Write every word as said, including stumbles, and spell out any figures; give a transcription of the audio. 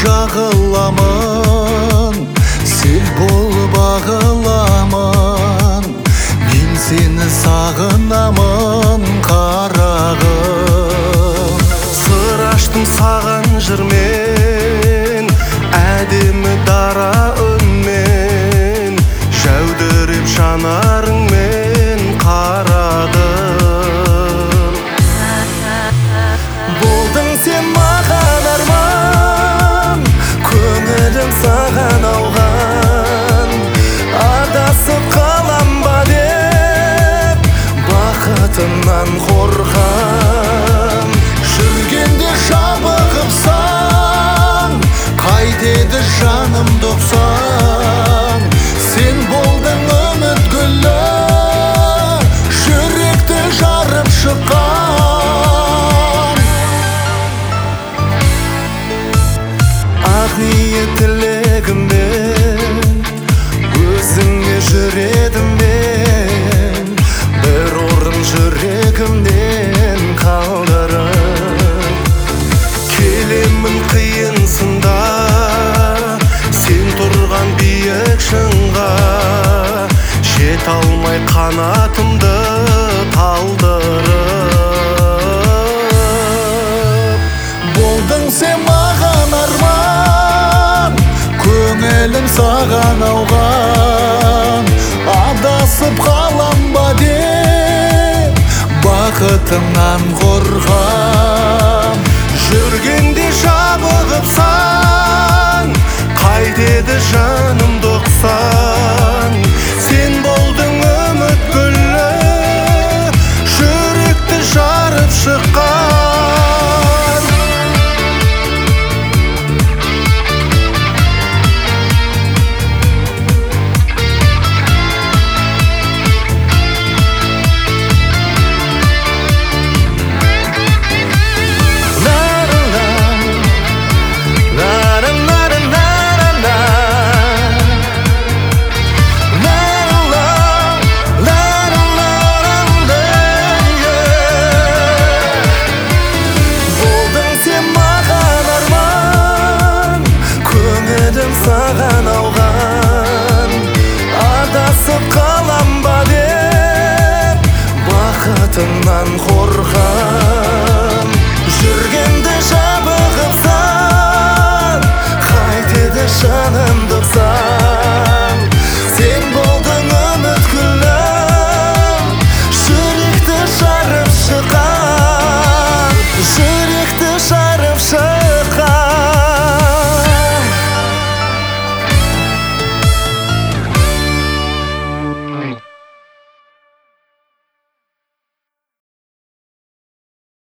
жағыламын, сел болып ағыламын, мен сені сағынамын қарағым. Сыр аштым саған жырмен, әдемі дара үнмен, жәудіреп жанарыңмен қарадым. Болдың сен маған арман, көңілім саған ауған, адасып қалам ба деп бақытымнан қорқам. Жүргенде жабығыпсаң, қайтеді жаным доқсан. Сен болдың үміт гүлі, жүректі жарып шыққан. Ақ ниет тілегіммен өзіңе жүредім мен, бір орын жүрегімнен қалдырып. Келемін қиын сында, сен тұрған биік шыңға, жете алмай қанатымды талдырып. Болдың сен маған арман, көңілім саған ауған, адасып қалам ба деп бақытымнан қорқам. Жүргенде жабығыпсаң, қайтеді жаным доқсан. Сен болдың үміт гүлі, жүректі жарып шыққан. Саған ауған, адасып қалам ба деп бақытымнан қорқам.